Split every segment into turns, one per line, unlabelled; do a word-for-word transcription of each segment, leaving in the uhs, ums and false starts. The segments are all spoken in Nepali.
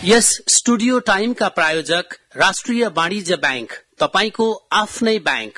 यस स्टुडियो टाइमका प्रायोजक राष्ट्रिय वाणिज्य बैंक, तपाईको आफ्नै बैंक।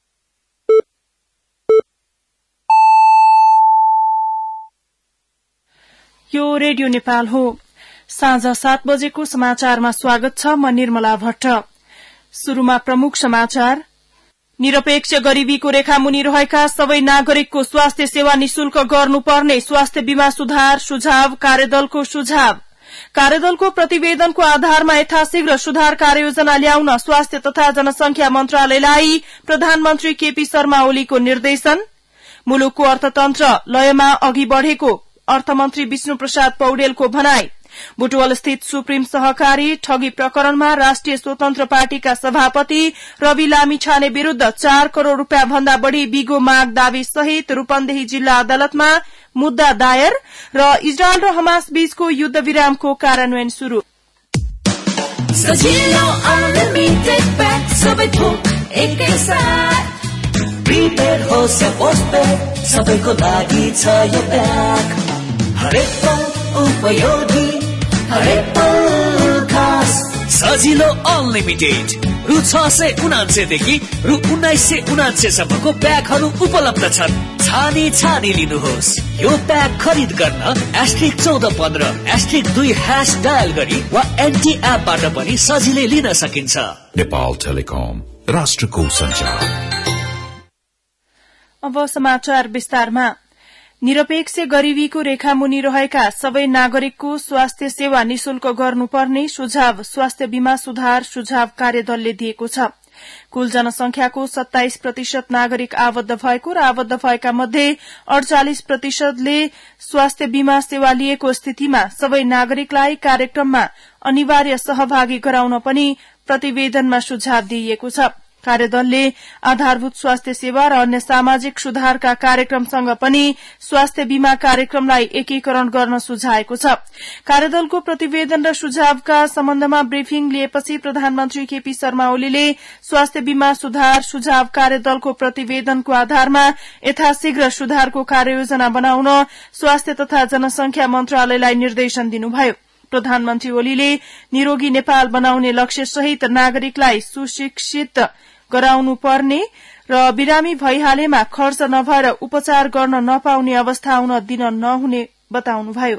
यो रेडियो नेपाल हो। साँझ सात बजेको समाचारमा स्वागत छ। म निर्मला भट्ट। शुरूमा प्रमुख समाचार। निरपेक्ष गरिबीको रेखामुनि रहेका सबै नागरिकको स्वास्थ्य सेवा निशुल्क गर्नुपर्ने स्वास्थ्य बीमा सुधार सुझाव कार्यदलको सुझाव। कार्यदलको प्रतिवेदनको आधारमा यथाशीघ्र सुधार कार्ययोजना ल्याउन स्वास्थ्य तथा जनसंख्या मन्त्रालयलाई प्रधानमन्त्री केपी शर्मा ओलीको निर्देशन। मुलुकको अर्थतन्त्र लयमा अघि बढ़ेको अर्थमन्त्री विष्णु प्रसाद पौडेलको भनाई। बुटवल स्थित सुप्रिम सहकारी ठगी प्रकरणमा राष्ट्रिय स्वतन्त्र पार्टीका सभापति रवि लामिछाने विरूद्ध चार करोड़ रूपियाँ भन्दा बढ़ी बिगो माग दावी सहित रूपन्देही जिल्ला अदालतमा मुद्दा दायर र इजरायल र हमास बीचको युद्ध विरामको कार्यान्वयन शुरू।
सजिलो अनलिमिटेड प्याक सबै थोक एकैसाथ, प्रिपेड होस् या पोस्टपेड सबैको लागि छ यो प्याक। हरेक पल उपयोगी, हरेक पल खास।
सजिलो अनलिमिटेड रु छ सय उनान्सेदेखि रु उन्नाइस सय उनान्से सम्मको प्याकहरू उपलब्ध छन्। छानी छानी लिनुहोस्। यो प्याक खरिद गर्न एस्ट्रिक चौध पन्ध्र एस्ट्रिक दुई ह्यास डायल गरी वा एनटी एपबाट पनि सजिलै लिन सकिन्छ।
नेपाल टेलिकम, राष्ट्रको सञ्चार।
अब समाचार विस्तारमा। निरपेक्ष गरिबीको रेखामुनि रहेका सबै नागरिकको स्वास्थ्य सेवा निशुल्क गर्नुपर्ने सुझाव स्वास्थ्य बीमा सुधार सुझाव कार्यदलले दिएको छ। कुल जनसंख्याको सत्ताइस प्रतिशत नागरिक आबद्ध भएको र आबद्ध भएका मध्ये अड़चालिस प्रतिशतले स्वास्थ्य बीमा सेवा लिएको स्थितिमा सबै नागरिकलाई कार्यक्रममा अनिवार्य सहभागी गराउन पनि प्रतिवेदनमा सुझाव दिइएको छ। कार्यदलले आधारभूत स्वास्थ्य सेवा र अन्य सामाजिक सुधारका कार्यक्रमसँग पनि स्वास्थ्य बीमा कार्यक्रमलाई एकीकरण गर्न सुझाएको छ। कार्यदलको प्रतिवेदन र सुझावका सम्बन्धमा ब्रिफिङ लिएपछि प्रधानमन्त्री केपी शर्मा ओलीले स्वास्थ्य बीमा सुधार सुझाव कार्यदलको प्रतिवेदनको आधारमा यथाशीघ्र सुधारको कार्ययोजना बनाउन स्वास्थ्य तथा जनसंख्या मन्त्रालयलाई निर्देशन दिनुभयो। प्रधानमन्त्री ओलीले निरोगी नेपाल बनाउने लक्ष्य सहित नागरिकलाई सुशिक्षित गराउनु पर्ने र बिरामी भइहालेमा खर्च नभएर उपचार गर्न नपाउने अवस्था आउन दिन नहुने बताउनुभयो।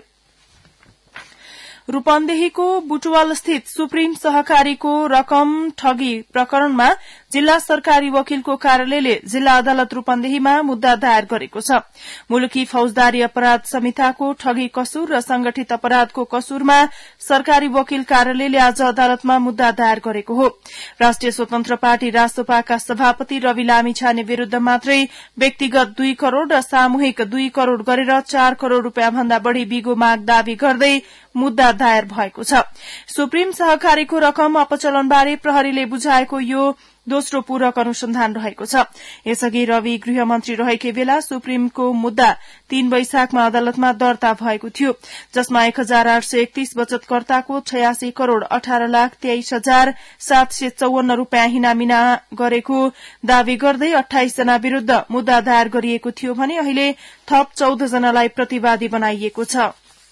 रूपन्देहीको बुटवल स्थित सुप्रिम सहकारीको रकम ठगी प्रकरणमा जिल्ला सरकारी वकिलको कार्यालयले जिल्ला अदालत रूपन्देहीमा मुद्दा दायर गरेको छ। मुलुकी फौजदारी अपराध संहिताको ठगी कसुर र संगठित अपराधको कसुरमा सरकारी वकिल कार्यालयले आज अदालतमा मुद्दा दायर गरेको हो। राष्ट्रिय स्वतन्त्र पार्टी रासोपाका सभापति रवि लामिछाने विरूद्ध मात्रै व्यक्तिगत दुई करोड़ र सामूहिक दुई करोड़ गरेर चार करोड़ रूपियाँ भन्दा बढ़ी बिगो माग दावी गर्दै मुद्दा दायर भएको छ। सुप्रिम सहकारीको रकम अपचलनबारे प्रहरीले बुझाएको यो दोस्रो पूरक अनुसन्धान रहेको छ। यसअघि रवि गृहमन्त्री रहेकै बेला सुप्रिमको मुद्दा तीन वैशाखमा अदालतमा दर्ता भएको थियो, जसमा एक हजार आठ सय एकतीस बचतकर्ताको छयासी करोड़ अठार लाख तेइस हजार सात सय चौवन्न रूपियाँ हिनामिना गरेको दावी गर्दै अठाइस जना विरूद्ध मुद्दा दायर गरिएको थियो भने अहिले थप चौध जनालाई प्रतिवादी बनाइएको छ।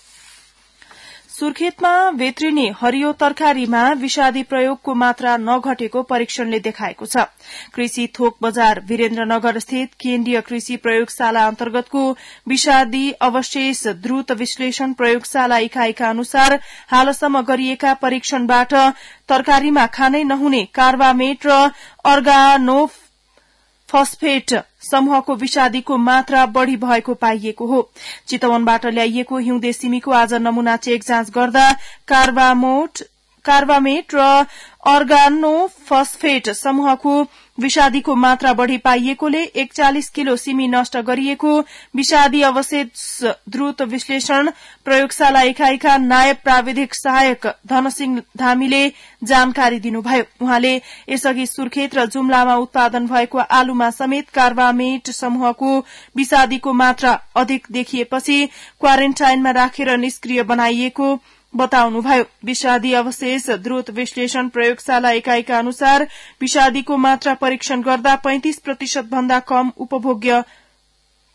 सुर्खेतमा वेत्रिने हरियो तरकारीमा विषादी प्रयोगको मात्रा नघटेको परीक्षणले देखाएको छ। कृषि थोक बजार वीरेन्द्रनगर स्थित केन्द्रीय कृषि प्रयोगशाला अन्तर्गतको विषादी अवशेष द्रुत विश्लेषण प्रयोगशाला इकाइका अनुसार हालसम्म गरिएका परीक्षणबाट तरकारीमा खानै नहुने कार्बामेट र अर्गानो फस्फेट समूहको विषादीको मात्रा बढ़ी भएको पाइएको हो। चितवनबाट ल्याइएको हिउँदे सिमीको आज नमूना चेक जाँच गर्दा कार्बामोट कार्बामेट र अर्गानो फस्फेट समूहको विषादीको मात्रा बढ़ी पाइएकोले एकचालिस किलो सिमी नष्ट गरिएको विषादी अवशेष द्रुत विश्लेषण प्रयोगशाला इकाइका नायब प्राविधिक सहायक धनसिंह धामीले जानकारी दिनुभयो। उहाँले यसअघि सुर्खेत र जुम्लामा उत्पादन भएको आलुमा समेत कार्बामेट समूहको विषादीको मात्रा अधिक देखिएपछि क्वारेन्टाइनमा राखेर निष्क्रिय बनाइएको बताउनुभयो। विषादी अवशेष द्रुत विश्लेषण प्रयोगशाला इकाइका अनुसार विषादीको मात्रा परीक्षण गर्दा पैंतीस प्रतिशत भन्दा कम उपभोग्य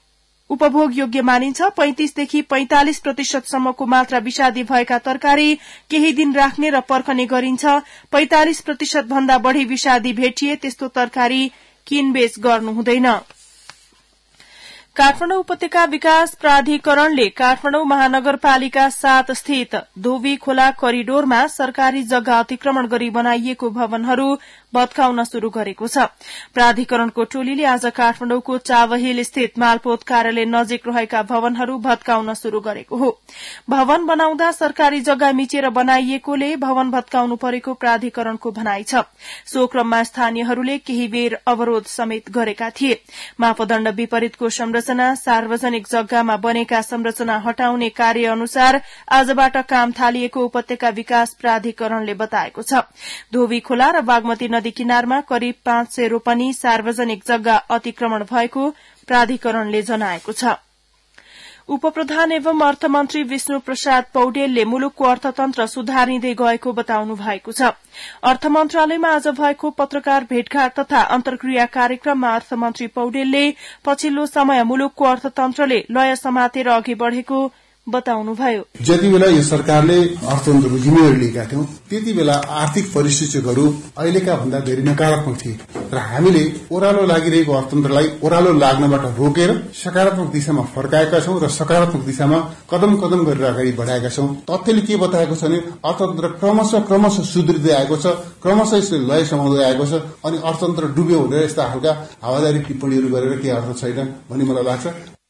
उपभोग योग्य मानिन्छ। पैंतिसदेखि पैंतालिस प्रतिशतसम्मको मात्रा विषादी भएका तरकारी केही दिन राख्ने र पर्खने गरिन्छ। पैंतालिस प्रतिशत भन्दा बढ़ी विषादी भेटिए त्यस्तो तरकारी किनबेच गर्नु हुँदैन। काठमाडौँ उपत्यका विकास प्राधिकरणले काठमाडौँ महानगरपालिका सात स्थित धोबी खोला करिडोरमा सरकारी जग्गा अतिक्रमण गरी बनाइएको भवनहरू भत्काउन शुरू गरेको छ। प्राधिकरणको टोलीले आज काठमाडौँको चावहिल स्थित मालपोत कार्यालय नजिक रहेका भवनहरू भत्काउन शुरू गरेको हो। भवन बनाउँदा सरकारी जग्गा मिचेर बनाइएकोले भवन भत्काउनु परेको प्राधिकरणको भनाइ छ। सो क्रममा स्थानीयहरूले केही बेर अवरोध समेत गरेका थिए। मापदण्ड विपरीतको संरचना सार्वजनिक जग्गामा बनेका संरचना हटाउने कार्य अनुसार आजबाट काम थालिएको उपत्यका विकास प्राधिकरणले बताएको छ। धोबी खोला र बागमती नदी किनारमा करिब पाँच सय रोपनी सार्वजनिक जग्गा अतिक्रमण भएको प्राधिकरणले जनाएको छ। उपप्रधान एवं अर्थमन्त्री विष्णु प्रसाद पौडेलले मुलुकको अर्थतन्त्र सुधारिँदै गएको बताउनु भएको छ। अर्थ मन्त्रालयमा आज भएको पत्रकार भेटघाट तथा अन्तर्क्रिया कार्यक्रममा अर्थमन्त्री पौडेलले पछिल्लो समय मुलुकको अर्थतन्त्रले लय समातेर अघि बढ़ेको बताउनुभयो।
जति बेला यो सरकारले अर्थतन्त्रको जिम्मेवारी लिएका थियौं त्यति बेला आर्थिक परिस्थितिहरू अहिलेका भन्दा धेरै नकारात्मक थिए र हामीले ओह्रालो लागिरहेको अर्थतन्त्रलाई ओह्रालो लाग्नबाट रोकेर सकारात्मक दिशामा फर्काएका छौं र सकारात्मक दिशामा कदम कदम गरेर अगाडि बढ़ाएका छौं। तथ्यले के बताएको छ भने अर्थतन्त्र क्रमशः क्रमशः सुध्रिँदै आएको छ, क्रमशः यसले लय समाउँदै आएको छ अनि अर्थतन्त्र डुब्यो भनेर यस्ता खालका हावादारी टिप्पणीहरू गरेर के अर्थ छैन भन्ने मलाई लाग्छ।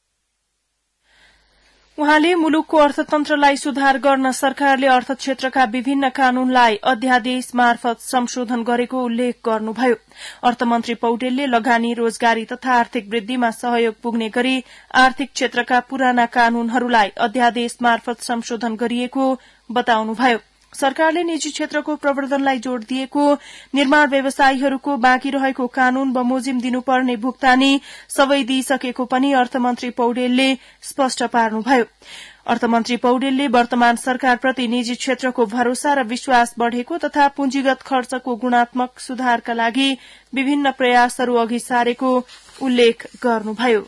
उहाँले मुलुकको अर्थतन्त्रलाई सुधार गर्न सरकारले अर्थ क्षेत्रका विभिन्न कानूनलाई अध्यादेश मार्फत संशोधन गरेको उल्लेख गर्नुभयो। अर्थमन्त्री पौडेलले लगानी, रोजगारी तथा आर्थिक वृद्धिमा सहयोग पुग्ने गरी आर्थिक क्षेत्रका पुराना कानूनहरूलाई अध्यादेश मार्फत संशोधन गरिएको बताउनुभयो। सरकारले निजी क्षेत्रको प्रवर्धनलाई जोड़ दिएको, निर्माण व्यवसायीहरूको बाँकी रहेको कानून बमोजिम दिनुपर्ने भुक्तानी सबै दिइसकेको पनि अर्थमन्त्री पौडेलले स्पष्ट पार्नुभयो। अर्थमन्त्री पौडेलले वर्तमान सरकारप्रति निजी क्षेत्रको भरोसा र विश्वास बढ़ेको तथा पुँजीगत खर्चको गुणात्मक सुधारका लागि विभिन्न प्रयासहरू अघि सारेको उल्लेख गर्नुभयो।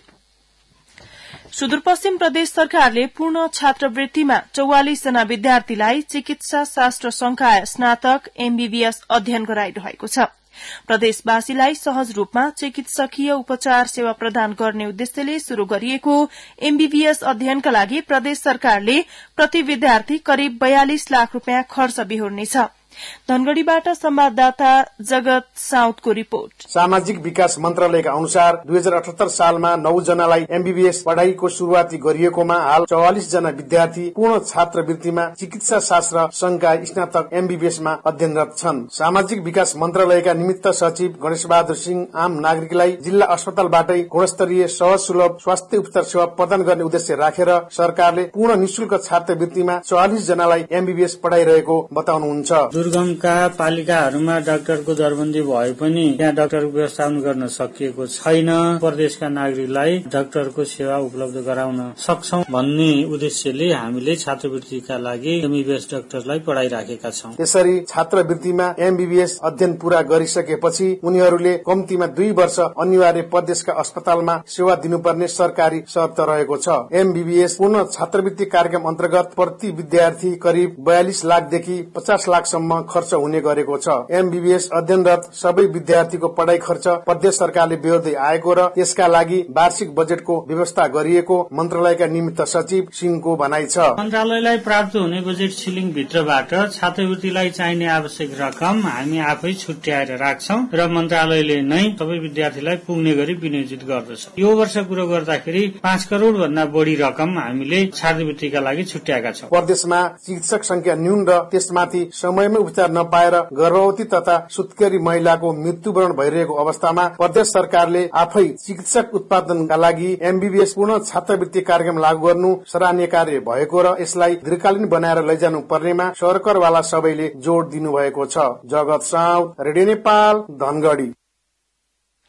सुदूरपश्चिम प्रदेश सरकारले पूर्ण छात्रवृत्तिमा चौवालिस जना विद्यार्थीलाई चिकित्सा शास्त्र संकाय स्नातक एमबीबीएस अध्ययन गराइरहेको छ। प्रदेशवासीलाई सहज रूपमा चिकित्सकीय उपचार सेवा प्रदान गर्ने उद्देश्यले शुरू गरिएको एमबीबीएस अध्ययनका लागि प्रदेश सरकारले प्रति विद्यार्थी करिब बयालिस लाख रूपियाँ खर्च बिहोर्नेछ। धनगढ़ीबाट संवाददाता जगत साउदको रिपोर्ट।
सामाजिक विकास मन्त्रालयका अनुसार दुई हजार अठहत्तर सालमा नौ जनालाई एमबीबीएस पढ़ाईको शुरूआती गरिएकोमा हाल चौवालिस जना विद्यार्थी पूर्ण छात्रवृत्तिमा चिकित्सा शास्त्र संकाय स्नातक एमबीबीएसमा अध्ययनरत छन्। सामाजिक विकास मन्त्रालयका निमित्त सचिव गणेश बहादुर सिंह आम नागरिकलाई जिल्ला अस्पतालबाटै गुणस्तरीय सहज सुलभ स्वास्थ्य उपचार सेवा प्रदान गर्ने उद्देश्य राखेर सरकारले पूर्ण निशुल्क छात्रवृत्तिमा चौवालिस जनालाई एमबीबीएस पढ़ाइरहेको बताउनुहुन्छ।
दुर्गमका पालिकाहरूमा डाक्टरको दरबन्दी भए पनि त्यहाँ डाक्टरको व्यवस्थापन गर्न सकिएको छैन। प्रदेशका नागरिकलाई डाक्टरको सेवा उपलब्ध गराउन सक्छौं भन्ने उद्देश्यले हामीले छात्रवृत्तिका लागि एमबीबीएस डाक्टरलाई पढ़ाइराखेका छौं।
यसरी छात्रवृत्तिमा एमबीबीएस अध्ययन पूरा गरिसकेपछि उनीहरूले कम्तीमा दुई वर्ष अनिवार्य प्रदेशका अस्पतालमा सेवा दिनुपर्ने सरकारी शर्त रहेको छ। एमबीबीएस पूर्ण छात्रवृत्ति कार्यक्रम अन्तर्गत प्रति विद्यार्थी करिब बयालिस लाखदेखि पचास लाखसम्म खर्च हुने गरेको छ। एमबीबीएस अध्ययनरत सबै विद्यार्थीको पढ़ाई खर्च प्रदेश सरकारले बेहोर्दै आएको र यसका लागि वार्षिक बजेटको व्यवस्था गरिएको मन्त्रालयका निमित्त सचिव सिंहको भनाइ छ।
मन्त्रालयलाई प्राप्त हुने बजेट सिलिङ भित्रबाट छात्रवृत्तिलाई चाहिने आवश्यक रकम हामी आफै छुट्याएर राख्छौं र मन्त्रालयले नै सबै विद्यार्थीलाई पुग्ने गरी विनियोजित गर्दछ। यो वर्ष कुरो गर्दाखेरि पाँच करोड़ भन्दा बढ़ी रकम हामीले छात्रवृत्तिका लागि छुट्याएका छौं।
प्रदेशमा चिकित्सक संख्या न्यून र त्यसमाथि समयमै उपचार नपाएर गर्भवती तथा सुत्केरी महिलाको मृत्युवरण भइरहेको अवस्थामा प्रदेश सरकारले आफै चिकित्सक उत्पादनका लागि एमबीबीएस पूर्ण छात्रवृत्ति कार्यक्रम लागू गर्नु सराहनीय कार्य भएको र यसलाई दीर्घकालीन बनाएर लैजानु पर्नेमा सरकारवाला सबैले जोड़ दिनुभएको छ। जगत साउद, रेडियो नेपाल, धनगढ़ी।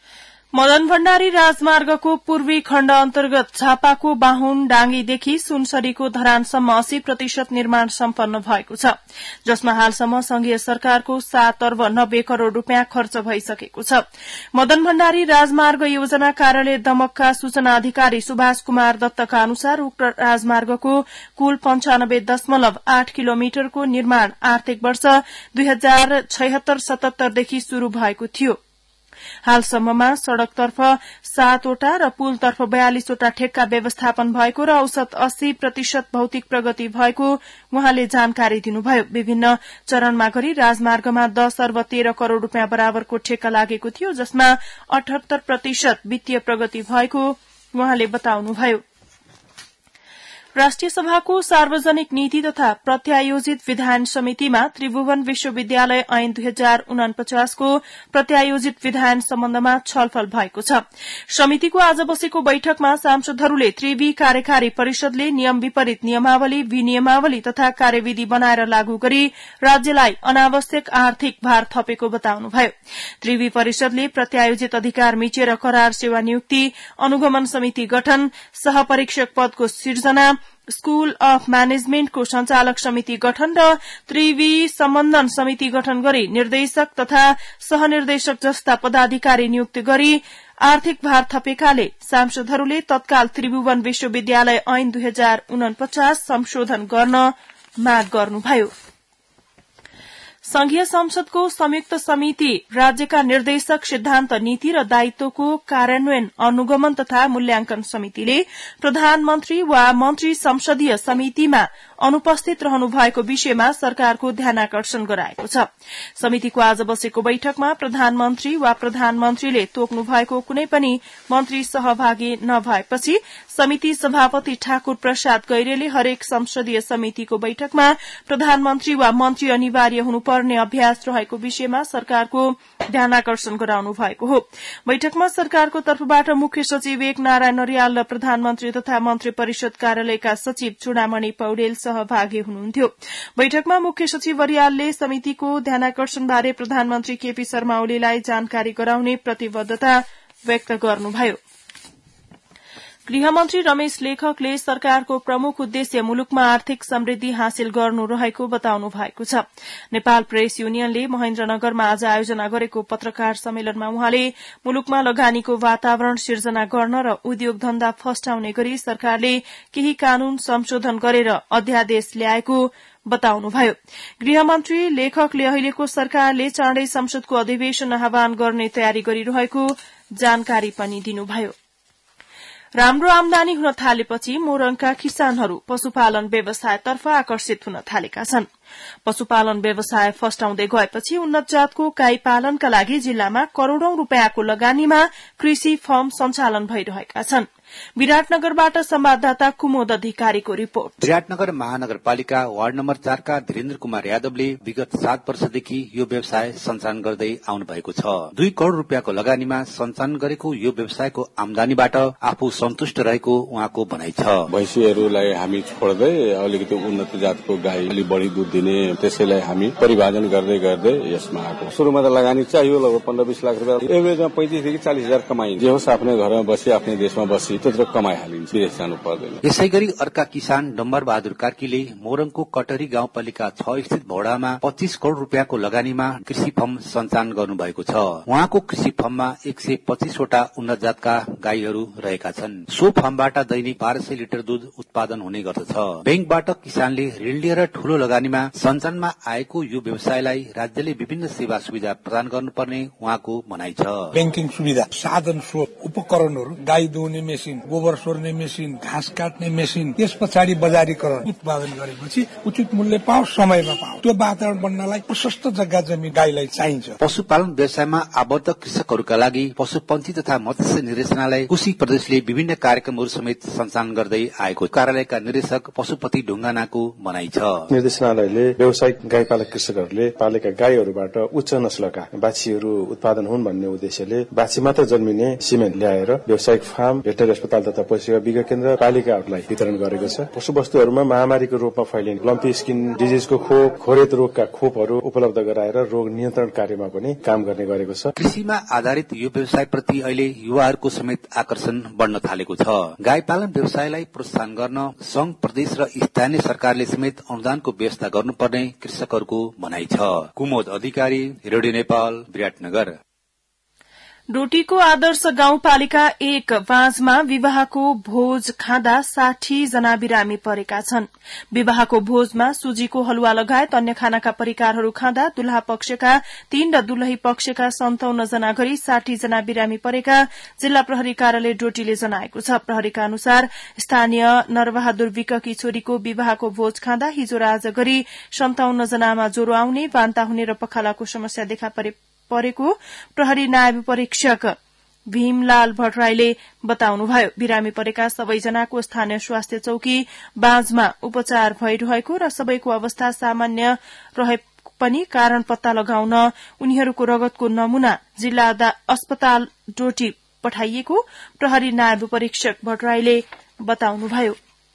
मदन भण्डारी राजमार्गको पूर्वी खण्ड अन्तर्गत झापाको बाहुन डाँगीदेखि सुनसरीको धरानसम्म अस्सी प्रतिशत निर्माण सम्पन्न भएको छ, जसमा हालसम्म संघीय सरकारको सात अर्ब नब्बे करोड़ रूपियाँ खर्च भइसकेको छ। मदन भण्डारी राजमार्ग योजना कार्यालय दमकका सूचना अधिकारी सुभाष कुमार दत्तका अनुसार उक्त राजमार्गको कुल पञ्चानब्बे दशमलव आठ किलोमिटरको निर्माण आर्थिक वर्ष दुई हजार छयत्तर सतहत्तरदेखि शुरू भएको थियो। हालसम्ममा सड़कतर्फ सातवटा र पुलतर्फ बयालिसवटा ठेक्का व्यवस्थापन भएको र औसत अस्सी प्रतिशत भौतिक प्रगति भएको उहाँले जानकारी दिनुभयो। विभिन्न चरणमा गरी राजमार्गमा दस अर्ब तेह्र करोड़ रूपियाँ बराबरको ठेक्का लागेको थियो, जसमा अठहत्तर प्रतिशत वित्तीय प्रगति भएको उहाँले बताउनुभयो। राष्ट्रिय सभाको सार्वजनिक नीति तथा प्रत्यायोजित विधान समितिमा त्रिभुवन विश्वविद्यालय ऐन दुई हजार उनापचासको प्रत्यायोजित विधान सम्बन्धमा छलफल भएको छ। समितिको आज बसेको बैठकमा सांसदहरूले त्रिवी कार्यकारी परिषदले नियम विपरीत नियमावली, विनियमावली तथा कार्यविधि बनाएर लागू गरी राज्यलाई अनावश्यक आर्थिक भार थपेको बताउनुभयो। त्रिवी परिषदले प्रत्यायोजित अधिकार मिचेर करार सेवा नियुक्ति, अनुगमन समिति गठन, सहपरीक्षक पदको सिर्जना, स्कूल अफ म्यानेजमेन्टको संचालक समिति गठन र त्रिवी सम्बन्धन समिति गठन गरी निर्देशक तथा सहनिर्देशक जस्ता पदाधिकारी नियुक्त गरी आर्थिक भार थपेकाले सांसदहरूले तत्काल त्रिभुवन विश्वविद्यालय ऐन दुई हजार उनपचास संशोधन गर्न माग गर्नुभयो। संघीय संसदको संयुक्त समिति राज्यका निर्देशक सिद्धान्त नीति र दायित्वको कार्यान्वयन अनुगमन तथा मूल्याङ्कन समितिले प्रधानमन्त्री वा मन्त्री संसदीय समितिमा अनुपस्थित रहनु भएको विषयमा सरकारको ध्यानाकर्षण गराएको छ। समितिको आज बसेको बैठकमा प्रधानमन्त्री वा प्रधानमन्त्रीले तोक्नु भएको कुनै पनि मन्त्री सहभागी नभएपछि समिति सभापति ठाकुर प्रसाद गैरेले हरेक संसदीय समितिको बैठकमा प्रधानमन्त्री वा मन्त्री अनिवार्य हुनुपर्ने अभ्यास रहेको विषयमा सरकारको ध्यानाकर्षण गराउनु भएको हो। बैठकमा सरकारको तर्फबाट मुख्य सचिव एक नारायण अर्याल र प्रधानमन्त्री तथा मन्त्री परिषद कार्यालयका सचिव चूडामणि पौडेल सहभागी हुनुहुन्थ्यो। बैठकमा मुख्य सचिव अर्यालले समितिको ध्यानाकर्षणबारे प्रधानमन्त्री केपी शर्मा ओलीलाई जानकारी गराउने प्रतिबद्धता व्यक्त गर्नुभयो। गृहमन्त्री रमेश लेखकले सरकारको प्रमुख उद्देश्य मुलुकमा आर्थिक समृद्धि हासिल गर्नु रहेको बताउनु भएको छ। नेपाल प्रेस युनियनले महेन्द्रनगरमा आज आयोजना गरेको पत्रकार सम्मेलनमा उहाँले मुलुकमा लगानीको वातावरण सिर्जना गर्न र उद्योग धन्दा फस्टाउने गरी सरकारले केही कानून संशोधन गरेर अध्यादेश ल्याएको बताउनुभयो। गृहमन्त्री लेखकले अहिलेको सरकारले चाँडै संसदको अधिवेशन आह्वान गर्ने तयारी गरिरहेको जानकारी पनि दिनुभयो। राम्रो आमदानी हुन थालेपछि मोरङका किसानहरू पशुपालन व्यवसायतर्फ आकर्षित हुन थालेका छन्। पशुपालन व्यवसाय फस्टाउँदै गएपछि उन्नत जातको गाई पालनका लागि जिल्लामा करोड़ौं रूपियाँको लगानीमा कृषि फर्म सञ्चालन भइरहेका छन्। विराटनगरबाट संवाददाता कुमोद अधिकारीको रिपोर्ट।
विराटनगर महानगरपालिका वार्ड नम्बर चारका धीरेन्द्र कुमार यादवले विगत सात वर्षदेखि यो व्यवसाय सञ्चालन गर्दै आउनु भएको छ। दुई करोड़ रूपियाँको लगानीमा सञ्चालन गरेको यो व्यवसायको आमदानीबाट आफू सन्तुष्ट रहेको उहाँको भनाइ छ।
भैँसीहरूलाई हामी छोड्दै अलिकति उन्नत जातको गाई अलि बढ़ी दूध दिने, त्यसैलाई हामी परिभाजन गर्दै गर्दै यसमा आएको। सुरुमा त लगानी चाहियो लगभग पन्ध्र बीस लाख रुपियाँ, एभरेजमा पैंतिसदेखि चालिस हजार कमाइन्छ। जे होस् आफ्नै घरमा बसी आफ्नै देशमा बसी त्यत्रो कमाइ हालिन्छ, विदेश जानु पर्दैन।
यसै गरी अर्का किसान डम्बर बहादुर कार्कीले मोरङको कटरी गाउँपालिका छ स्थित भौडामा पच्चीस करोड़ रूपियाँको लगानीमा कृषि फर्म सञ्चालन गर्नु भएको छ। उहाँको कृषि फर्ममा एक सय पच्चीसवटा उन्नत जातका गाईहरू रहेका छन्। सो फर्मबाट दैनिक बाह्र सय लिटर दूध उत्पादन हुने गर्दछ। बैंकबाट किसानले ऋण लिएर ठूलो लगानीमा सञ्चालनमा आएको यो व्यवसायलाई राज्यले विभिन्न सेवा सुविधा प्रदान गर्नुपर्ने उहाँको भनाइ छ।
बैंकिङ सुविधा, साधन स्रोत, उपकरणहरू, गाई दुहुने मेसिन, गोबर सोर्ने मेसिन, घाँस काट्ने मेसिन, त्यस पछाडि बजारीकरण उत्पादन गरेपछि उचित मूल्य पाओस्, समयमा पाओस्, त्यो वातावरण बन्नलाई प्रशस्त जग्गा जमिन गाईलाई चाहिन्छ।
पशुपालन व्यवसायमा आबद्ध कृषकहरूका लागि पशुपन्छी तथा मत्स्य निर्देशनालय कोशी प्रदेशले विभिन्न कार्यक्रमहरू समेत सञ्चालन गर्दै आएको कार्यालयका निर्देशक पशुपति ढुङ्गानाको भनाइ छ।
निर्देशनालयले उद्देश्यले व्यावसायिक गाईपालक कृषकहरूले पालेका गाईहरूबाट उच्च नस्लका बाछीहरू उत्पादन हुन् भन्ने उद्देश्यले बाछी मात्र जन्मिने सिमेन्ट ल्याएर व्यावसायिक फार्म, भेटनरी अस्पताल तथा पशुसेवा विज्ञान केन्द्र पालिकाहरूलाई वितरण गरेको छ। पशु वस्तुहरूमा महामारीको रूपमा फैलिने लम्पी स्किन डिजिजको खोप, खोरेत रोगका खोपहरू उपलब्ध गराएर रोग नियन्त्रण कार्यमा पनि काम गर्ने गरेको छ।
कृषिमा आधारित यो व्यवसायप्रति अहिले युवाहरूको समेत आकर्षण बढ्न थालेको छ। गाई पालन व्यवसायलाई प्रोत्साहन गर्न संघ, प्रदेश र स्थानीय सरकारले समेत अनुदानको व्यवस्था गर्नुपर्ने कृषकहरूको भनाइ छ। कुमोद अधिकारी, रेडियो नेपाल, विराटनगर।
डोटीको आदर्श गाउँपालिका एक बाँझमा विवाहको भोज खाँदा साठी जना बिरामी परेका छन्। विवाहको भोजमा सुजीको हलुवा लगायत अन्य खानाका परिकारहरू खाँदा दुल्हा पक्षका तीन र दुलही पक्षका सन्ताउन्न जना गरी साठी जना बिरामी परेका जिल्ला प्रहरी कार्यालय डोटीले जनाएको छ। प्रहरीका अनुसार स्थानीय नरबहादुर विककी छोरीको विवाहको भोज खाँदा हिजो र आज गरी सन्ताउन्न जनामा ज्वरो आउने, बान्ता हुने र पखालाको समस्या देखा परे परेको प्रहरी नायब परीक्षक भीमलाल भट्टराईले बताउनुभयो। बिरामी परेका सबैजनाको स्थानीय स्वास्थ्य चौकी बाँझमा उपचार भइरहेको र सबैको अवस्था सामान्य रहे पनि कारण पत्ता लगाउन उनीहरूको रगतको नमूना जिल्ला अस्पताल डोटी पठाइएको प्रहरी नायब परीक्षक भट्टराईले बताउनुभयो।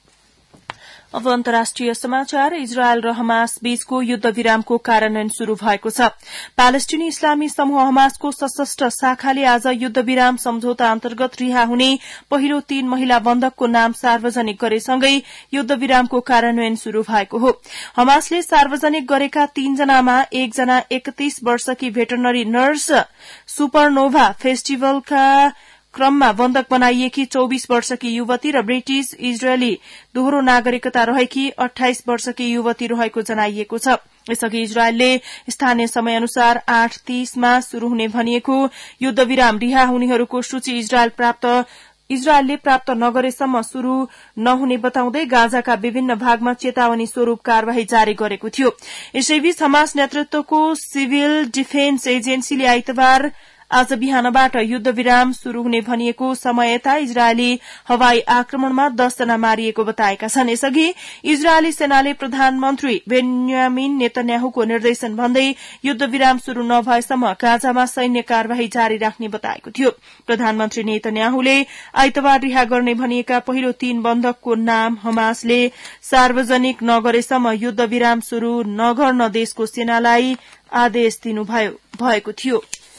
अब अन्तर्राष्ट्रिय समाचार। इजरायल र हमास बीचको युद्ध विरामको कार्यान्वयन शुरू भएको छ। प्यालेस्टिनी इस्लामी समूह हमासको सशस्त्र शाखाले आज युद्ध विराम सम्झौता अन्तर्गत रिहा हुने पहिलो तीन महिला बन्धकको नाम सार्वजनिक गरेसँगै युद्ध विरामको कार्यान्वयन शुरू भएको हो। हमासले सार्वजनिक गरेका तीनजनामा एकजना एकतीस वर्षकी भेटरनरी नर्स सुपरनोभा फेस्टिभलका क्रममा बन्धक बनाइएकी चौबीस वर्षकी युवती र ब्रिटिश इजरायली दोहोरो नागरिकता रहेकी अठाइस वर्षकी युवती रहेको जनाइएको छ। यसअघि इजरायलले स्थानीय समय अनुसार आठ तीसमा शुरू हुने भनिएको युद्ध विराम रिहा हुनेहरूको सूची इजरायल प्राप्त इजरायलले प्राप्त नगरेसम्म शुरू नहुने बताउँदै गाजाका विभिन्न भागमा चेतावनी स्वरूप कार्यवाही जारी गरेको थियो। यसैबीच हमास नेतृत्वको सिभिल डिफेन्स एजेन्सीले आइतबार आज बिहानबाट युद्ध विराम शुरू हुने भनिएको समय यता इजरायली हवाई आक्रमणमा दसजना मारिएको बताएका छन्। यसअघि इजरायली सेनाले प्रधानमन्त्री बेन्यामिन नेतन्याहुको निर्देशन भन्दै युद्ध विराम शुरू नभएसम्म गाजामा सैन्य कार्यवाही जारी राख्ने बताएको थियो। प्रधानमन्त्री नेतन्याहुले आइतबार रिहा गर्ने भनिएका पहिलो तीन बन्धकको नाम हमासले सार्वजनिक नगरेसम्म युद्ध विराम शुरू नगर्न देशको सेनालाई आदेश दिनुभएको थियो।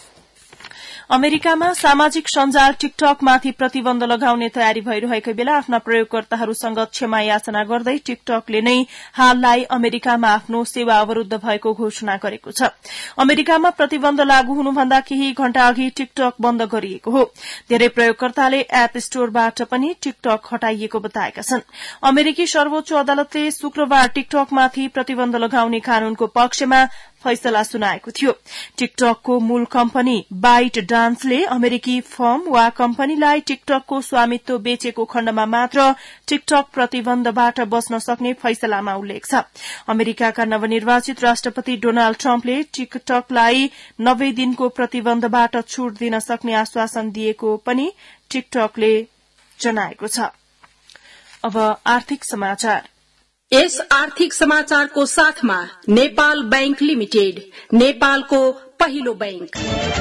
अमेरिकामा सामाजिक सञ्जाल टिकटकमाथि प्रतिबन्ध लगाउने तयारी भइरहेकै बेला आफ्ना प्रयोगकर्ताहरूसँग क्षमा याचना गर्दै टिकटकले नै हाललाई अमेरिकामा आफ्नो सेवा अवरूद्ध भएको घोषणा गरेको छ। अमेरिकामा प्रतिबन्ध लागू हुनुभन्दा केही घण्टा अघि टिकटक बन्द गरिएको हो। धेरै प्रयोगकर्ताले एप स्टोरबाट पनि टिकटक हटाइएको बताएका छन्। अमेरिकी सर्वोच्च अदालतले शुक्रबार टिकटकमाथि प्रतिबन्ध लगाउने कानूनको पक्षमा फैसला सुनाएको थियो। टिकटकको मूल कम्पनी बाइट डान्सले अमेरिकी फर्म वा कम्पनीलाई टिकटकको स्वामित्व बेचेको खण्डमा मात्र टिकटक प्रतिबन्धबाट बच्न सक्ने फैसलामा उल्लेख छ। अमेरिकाका नवनिर्वाचित राष्ट्रपति डोनाल्ड ट्रम्पले टिकटकलाई नब्बे दिनको प्रतिबन्धबाट छूट दिन सक्ने आश्वासन दिएको पनि टिकटकले जनाएको छ। अब आर्थिक समाचार।
यस आर्थिक समाचारको साथमा नेपाल बैंक लिमिटेड, नेपालको पहिलो बैंक।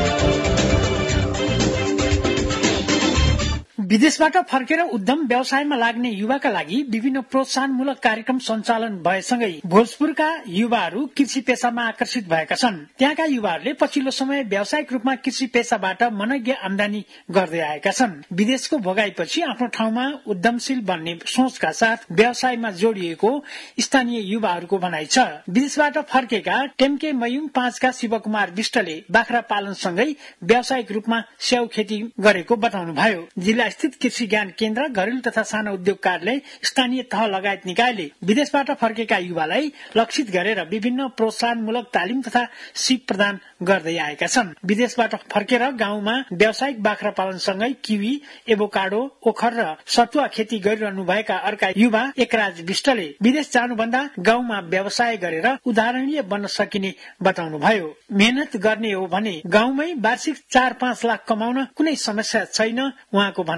विदेशबाट फर्केर उद्यम व्यवसायमा लाग्ने युवाका लागि विभिन्न प्रोत्साहनमूलक कार्यक्रम सञ्चालन भएसँगै भोजपुरका युवाहरू कृषि पेसामा आकर्षित भएका छन्। त्यहाँका युवाहरूले पछिल्लो समय व्यावसायिक रूपमा कृषि पेसाबाट मनज्ञ आमदानी गर्दै आएका छन्। विदेशको भोगाईपछि आफ्नो ठाउँमा उद्यमशील बन्ने सोचका साथ व्यवसायमा जोडिएको स्थानीय युवाहरूको भनाइ छ। विदेशबाट फर्केका टेम्के मयुङ पाँचका शिवकुमार विष्टले बाख्रा पालनसँगै व्यावसायिक रूपमा स्याउ खेती गरेको बताउनुभयो। जिल्ला स्थित कृषि ज्ञान केन्द्र, घरेलु तथा सानो उद्योग कार्यालय, स्थानीय तह लगायत निकायले विदेशबाट फर्केका युवालाई लक्षित गरेर विभिन्न प्रोत्साहनमूलक तालिम तथा सिप प्रदान गर्दै आएका छन्। विदेशबाट फर्केर गाउँमा व्यावसायिक बाख्रा पालनसँगै किवी, एभोकाडो, ओखर र सतुवा खेती गरिरहनु भएका अर्का युवा एकराज विष्टले विदेश जानुभन्दा गाउँमा व्यवसाय गरेर उदाहरणीय बन्न सकिने बताउनुभयो। मेहनत गर्ने हो भने गाउँमै वार्षिक चार पाँच लाख कमाउन कुनै समस्या छैन उहाँको भनाइ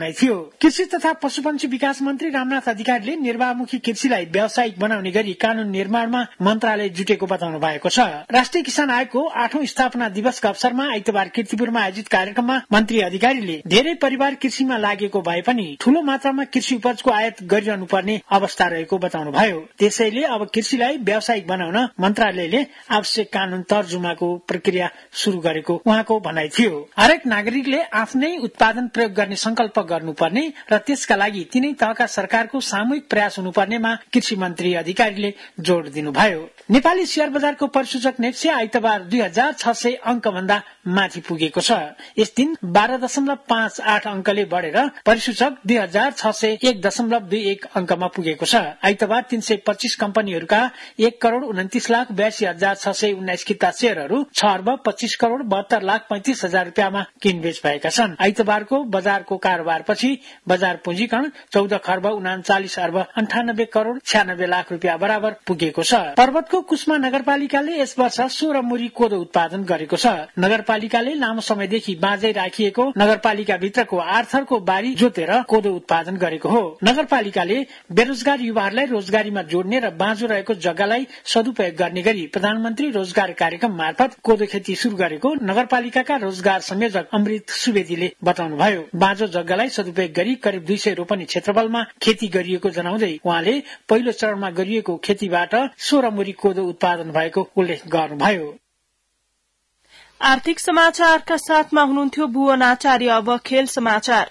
भनाइ थियो। कृषि तथा पशुपन्छी विकास मन्त्री रामनाथ अधिकारीले निर्वाहमुखी कृषिलाई व्यावसायिक बनाउने गरी कानून निर्माणमा मन्त्रालय जुटेको बताउनु भएको छ। राष्ट्रिय किसान आयोगको आठौं स्थापना दिवसका अवसरमा आइतबार कीर्तिपुरमा आयोजित कार्यक्रममा मन्त्री अधिकारीले धेरै परिवार कृषिमा लागेको भए पनि ठूलो मात्रामा कृषि उपजको आयात गरिरहनु पर्ने अवस्था रहेको बताउनु भयो। त्यसैले अब कृषिलाई व्यावसायिक बनाउन मन्त्रालयले आवश्यक कानून तर्जुमाको प्रक्रिया शुरू गरेको उहाँको भनाइ थियो। हरेक नागरिकले आफ्नै उत्पादन प्रयोग गर्ने संकल्प गर्नुपर्ने र त्यसका लागि तिनै तहका सरकारको सामूहिक प्रयास हुनुपर्नेमा कृषि मन्त्री अधिकारीले जोड़ दिनुभयो। नेपाली शेयर बजारको परिसूचक नेप्से आइतबार दुई हजार छ सय अंक भन्दा माथि पुगेको छ। यस दिन बाह्र दशमलव पाँच आठ अंकले बढ़ेर परिसूचक दुई हजार छ सय एक दशमलव दुई एक अंकमा पुगेको छ। आइतबार तीन सय पच्चीस कम्पनीहरूका एक करोड़ उन्तिस लाख बयासी हजार छ सय उन्नाइस किता शेयरहरू छ अर्ब पच्चीस करोड़ बहत्तर लाख पैंतिस हजार रुपियाँमा किनबेच भएका छन्। आइतबारको बजारको कारोबारपछि बजार पुँजीकरण चौध खर्ब उनाचालिस अर्ब अन्ठानब्बे करोड़ छ्यानब्बे लाख रुपियाँ बराबर पुगेको छ। पर्वतको कुस्मा नगरपालिकाले यस वर्ष सोह्र मुरी कोदो उत्पादन गरेको छ। नगरपालिकाले लामो समयदेखि बाँझै राखिएको नगरपालिका भित्रको आर्थरको बारी जोतेर कोदो उत्पादन गरेको हो। नगरपालिकाले बेरोजगार युवाहरूलाई रोजगारीमा जोड्ने र बाँझो रहेको जग्गालाई सदुपयोग गर्ने गरी प्रधानमन्त्री रोजगार कार्यक्रम मार्फत कोदो खेती शुरू गरेको नगरपालिकाका रोजगार संयोजक अमृत सुवेदीले बताउनुभयो। बाँझो जग्गालाई सदुपयोग गरी करिब दुई सय रोपनी क्षेत्रफलमा खेती गरिएको जनाउँदै उहाँले पहिलो चरणमा गरिएको खेतीबाट सोह्र मुरी कोदो उत्पादन भएको उल्लेख गर्नुभयो।
आर्थिक समाचारका साथमा हुनुहुन्थ्यो भुवन आचार्य। अब खेल समाचार।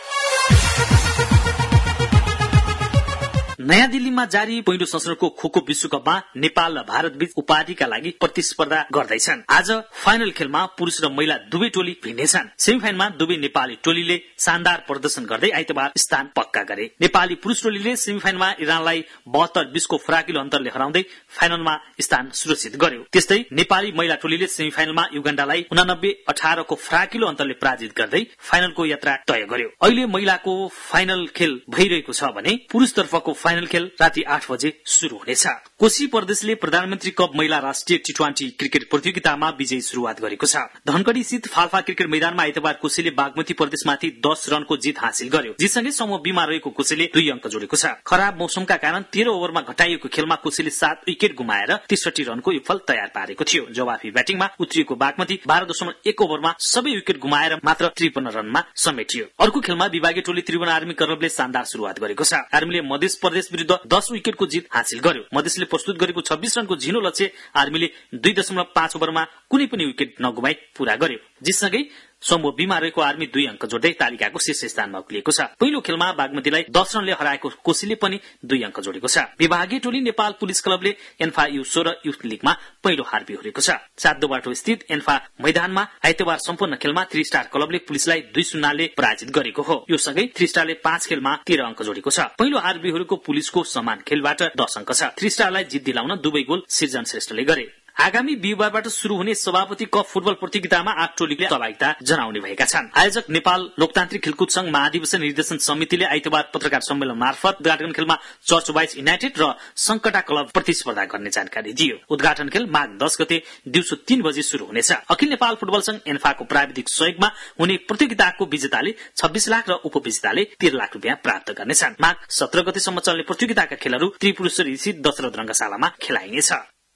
नयाँ दिल्लीमा जारी पहिलो संस्करणको खोखो विश्वकपमा नेपाल र भारत बीच उपाधिका लागि प्रतिस्पर्धा गर्दैछन्। आज फाइनल खेलमा पुरुष र महिला दुवै टोली भिड्नेछन्। सेमिफाइनलमा दुवै नेपाली टोलीले शानदार प्रदर्शन गर्दै आइतबार स्थान पक्का गरे। नेपाली पुरुष टोलीले सेमिफाइनलमा इरानलाई बहत्तर बीसको फराकिलो अन्तरले हराउँदै फाइनलमा स्थान सुरक्षित गर्यो। त्यस्तै नेपाली महिला टोलीले सेमिफाइनलमा युगाण्डालाई उनानब्बे अठारको फराकिलो अन्तरले पराजित गर्दै फाइनलको यात्रा तय गर्यो। अहिले महिलाको फाइनल खेल भइरहेको छ भने पुरुष तर्फको फाइनल खेल राति आठ बजे शुरू हुनेछ। कोशी प्रदेशले प्रधानमन्त्री कप महिला राष्ट्रिय टी ट्वेन्टी क्रिकेट प्रतियोगितामा विजयी शुरूआत गरेको छ। धनगढ़ी स्थित फाल्फा क्रिकेट मैदानमा आइतबार कोशीले बागमती प्रदेशमाथि दस रनको जित हासिल गर्यो। जितसँगै समूह बीमा रहेको कोशीले दुई अंक जोडेको छ। खराब मौसमका कारण तेह्र ओभरमा घटाइएको खेलमा कोशीले सात विकेट गुमाएर त्रिसठी रनको यो फल तयार पारेको थियो। जवाफी ब्याटिङमा उत्रिएको बागमती बाह्र दशमलव एक ओभरमा सबै विकेट गुमाएर मात्र त्रिपन्न रनमा समेटियो। अर्को खेलमा विभागीय टोली त्रिभुवन आर्मी क्लबले शानदार शुरूआत गरेको छ। आर्मीले मध्य प्रदेश विरुद्ध दस विकेटको जित हासिल गर्यो। मधेसले प्रस्तुत गरेको छब्बीस रनको झिनो लक्ष्य आर्मीले दुई दशमलव पाँच ओभरमा कुनै पनि विकेट नगुमाई पूरा गर्यो। जिससँगै समूह बीमा रहेको आर्मी दुई अंक जोड्दै तालिकाको शीर्ष स्थानमा उक्लिएको छ। पहिलो खेलमा बागमतीलाई दस रनले हराएको कोशीले पनि दुई अंक जोडेको छ। विभागीय टोली नेपाल पुलिस क्लबले एन्फा यु सोह्र युथ लीगमा पहिलो हार बिहोरेको छ। सात बाटो स्थित एन्फा मैदानमा आइतबार सम्पूर्ण खेलमा थ्री स्टार क्लबले पुलिसलाई दुई शून्यले पराजित गरेको हो। यो सँगै थ्री स्टारले पाँच खेलमा तेह्र अंक जोडेको छ। पहिलो हार बिहोरेको पुलिसको समान खेलबाट दस अंक छ। थ्री स्टारलाई जित दिलाउन दुवै गोल सृजन श्रेष्ठले गरे। आगामी बिहिबारबाट शुरू हुने सभापति कप फुटबल प्रतियोगितामा आठ टोलीले सहभागिता जनाउने भएका छन्। आयोजक नेपाल लोकतान्त्रिक खेलकुद संघ महाधिवेशन निर्देशन समितिले आइतबार पत्रकार सम्मेलन मार्फत उद्घाटन खेलमा चर्च वाइज युनाइटेड र संकटा क्लब प्रतिस्पर्धा गर्ने जानकारी दियो। उद्घाटन खेल माघ दस गते दिउँसो तीन बजे शुरू हुनेछ। अखिल नेपाल फुटबल संघ एन्फाको प्राविधिक सहयोगमा हुने प्रतियोगिताको विजेताले छब्बीस लाख र उपविजेताले तेह्र लाख रुपियाँ प्राप्त गर्नेछन्। माघ सत्र गतेसम्म चल्ने प्रतियोगिताका खेलहरू त्रिपुरेश्वरी स्थित दशरथ रंगशालामा खेलाइनेछ।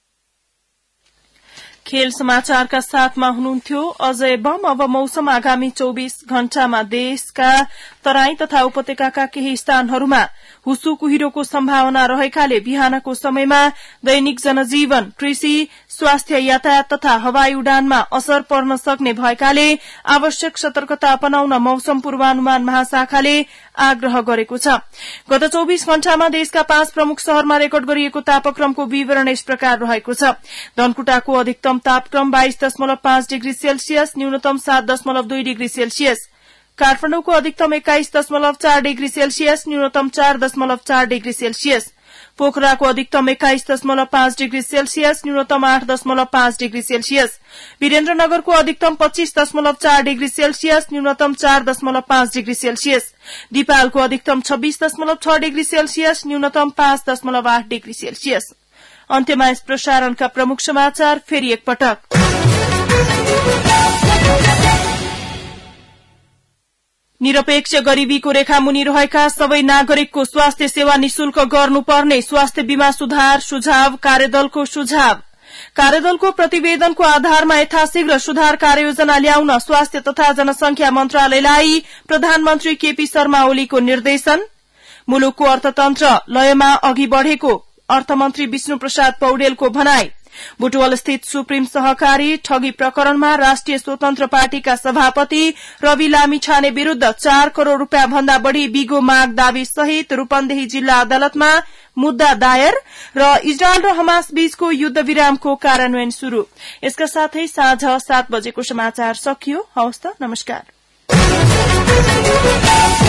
खेल समाचारका साथमा हुनुहुन्थ्यो अजय बम। अब मौसम। आगामी चौबीस घण्टामा देशका तराई तथा उपत्यकाका केही स्थानहरूमा हुसु कुहिरोको सम्भावना रहेकाले बिहानको समयमा दैनिक जनजीवन, कृषि, स्वास्थ्य, यातायात तथा हवाई उडानमा असर पर्न सक्ने भएकाले आवश्यक सतर्कता अपनाउन मौसम पूर्वानुमान महाशाखाले आग्रह गरेको छ। गत चौबीस घण्टामा देशका पाँच प्रमुख शहरमा रेकर्ड गरिएको तापक्रमको विवरण यस प्रकार रहेको छ। धनकुटाको अधिकतम तापक्रम बाइस दशमलव पाँच डिग्री सेल्सियस, न्यूनतम सात दशमलव दुई डिग्री सेल्सियस। काठमाडौँको अधिकतम एक्काइस दशमलव चार डिग्री सेल्सियस, न्यूनतम चार दशमलव चार डिग्री सेल्सियस। पोखराको अधिकतम एक्काइस दशमलव पाँच डिग्री सेल्सियस, न्यूनतम आठ दशमलव पाँच डिग्री सेल्सियस। वीरेन्द्रनगरको अधिकतम पच्चीस दशमलव चार डिग्री सेल्सियस, न्यूनतम चार दशमलव पाँच डिग्री सेल्सियस। दिपालको अधिकतम छब्बीस दशमलव छ डिग्री सेल्सियस, न्यूनतम पाँच दशमलव आठ डिग्री सेल्सियस। अन्त्यमा यस प्रसारणका प्रमुख समाचार फेरि एकपटक। निरपेक्ष गरीबीको रेखामुनि रहेका सबै नागरिकको स्वास्थ्य सेवा निशुल्क गर्नुपर्ने स्वास्थ्य बीमा सुधार सुझाव कार्यदलको सुझाव। कार्यदलको प्रतिवेदनको आधारमा यथाशीघ्र सुधार कार्ययोजना ल्याउन स्वास्थ्य तथा जनसंख्या मन्त्रालयलाई प्रधानमन्त्री केपी शर्मा ओलीको निर्देशन। मुलुकको अर्थतन्त्र लयमा अघि बढ़ेको अर्थमन्त्री विष्णु प्रसाद पौडेलको भनाई। बुटवल स्थित सुप्रिम सहकारी ठगी प्रकरणमा राष्ट्रिय स्वतन्त्र पार्टीका सभापति रवि लामिछाने विरूद्ध चार करोड़ रूपियाँ भन्दा बढ़ी बिगो माग दावी सहित रूपन्देही जिल्ला अदालतमा मुद्दा दायर र इजरायल र हमास बीचको युद्ध विरामको कार्यान्वयन शुरू। यसका साथै साँझ सात बजेको समाचार सकियो। हवस् त, नमस्कार।